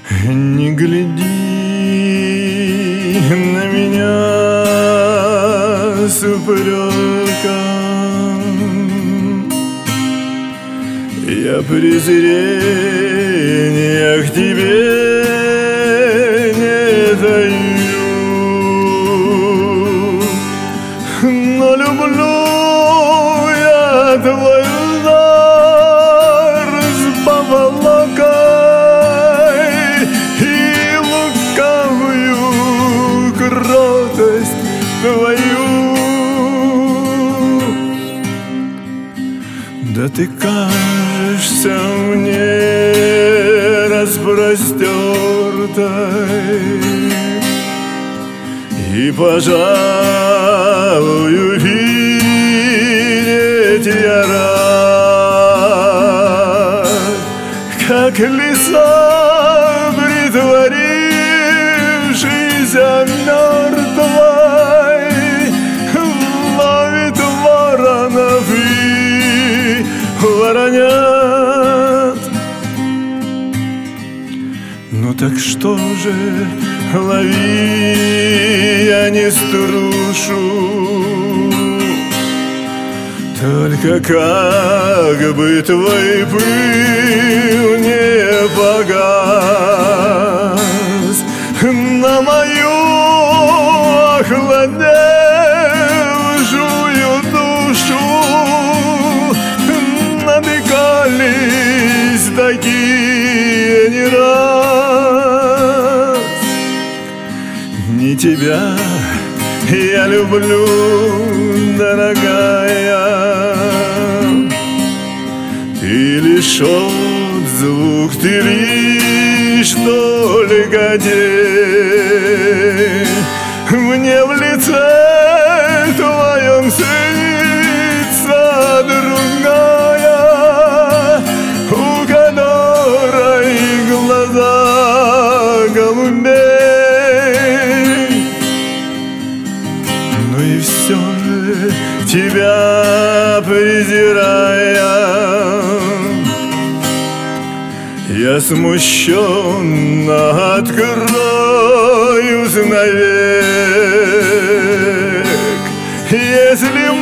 Не гляди на меня с упреком, я презрения к тебе не даю, но люблю я твой удар с поволокой и лукавую кротость твою. Да ты кажешься мне распростертой, и, пожалуй, увидеть я рад, как лиса, притворившийся мертвой, ловит воронов и воронят. Ну так что же, лови, я не струшу, только как бы твой пыл не погас на мою охладевшую душу. Натыкались такие не раз. Не тебя я люблю, дорогая, ты лишь отзвук, ты лишь только день. Мне в лице твоем снится другая, у которой глаза голубей. Ну и все же, тебя презирая, я смущенно откроюсь навек. Если